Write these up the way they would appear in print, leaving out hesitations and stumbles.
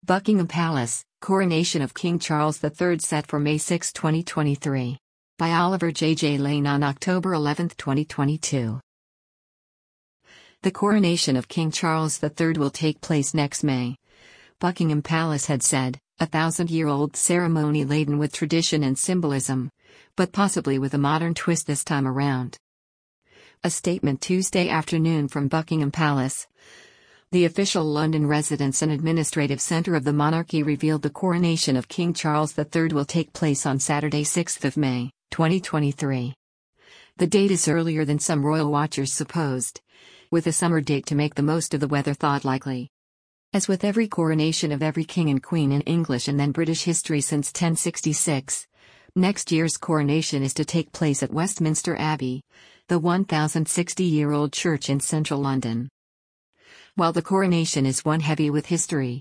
Buckingham Palace, Coronation of King Charles III set for May 6, 2023. By Oliver J. Lane on October 11, 2022. The coronation of King Charles III will take place next May. Buckingham Palace had said, a 1,000-year-old ceremony laden with tradition and symbolism, but possibly with a modern twist this time around. A statement Tuesday afternoon from Buckingham Palace, the official London residence and administrative centre of the monarchy, revealed the coronation of King Charles III will take place on Saturday 6 May, 2023. The date is earlier than some royal watchers supposed, with a summer date to make the most of the weather thought likely. As with every coronation of every king and queen in English and then British history since 1066, next year's coronation is to take place at Westminster Abbey, the 1,060-year-old church in central London. While the coronation is one heavy with history,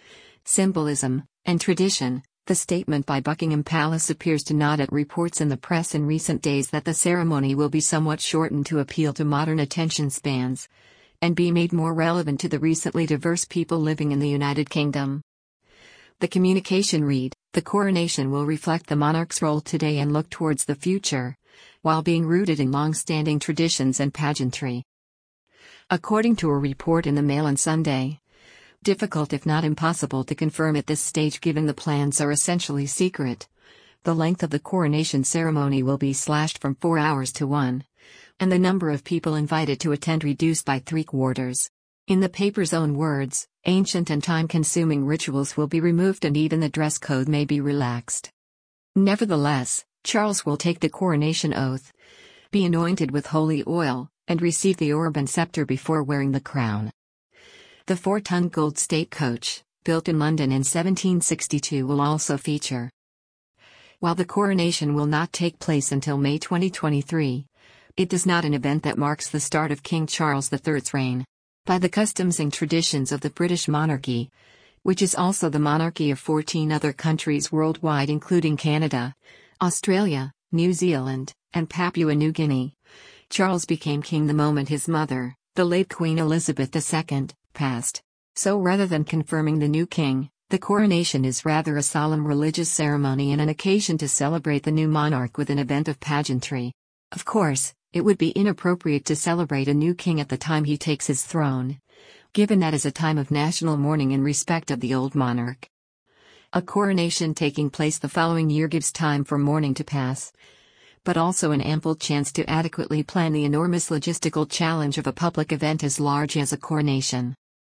symbolism, and tradition, the statement by Buckingham Palace appears to nod at reports in the press in recent days that the ceremony will be somewhat shortened to appeal to modern attention spans, and be made more relevant to the recently diverse people living in the United Kingdom. The communication read, the coronation will reflect the monarch's role today and look towards the future, while being rooted in long-standing traditions and pageantry. According to a report in the Mail on Sunday, difficult if not impossible to confirm at this stage given the plans are essentially secret, the length of the coronation ceremony will be slashed from 4 hours to 1, and the number of people invited to attend reduced by 3/4. In the paper's own words, ancient and time-consuming rituals will be removed and even the dress code may be relaxed. Nevertheless, Charles will take the coronation oath, be anointed with holy oil, and receive the orb and scepter before wearing the crown. The 4-ton gold state coach, built in London in 1762, will also feature. While the coronation will not take place until May 2023, it is not an event that marks the start of King Charles III's reign. By the customs and traditions of the British monarchy, which is also the monarchy of 14 other countries worldwide including Canada, Australia, New Zealand, and Papua New Guinea, Charles became king the moment his mother, the late Queen Elizabeth II, passed. So rather than confirming the new king, the coronation is rather a solemn religious ceremony and an occasion to celebrate the new monarch with an event of pageantry. Of course, it would be inappropriate to celebrate a new king at the time he takes his throne, given that is a time of national mourning in respect of the old monarch. A coronation taking place the following year gives time for mourning to pass, but also an ample chance to adequately plan the enormous logistical challenge of a public event as large as a coronation.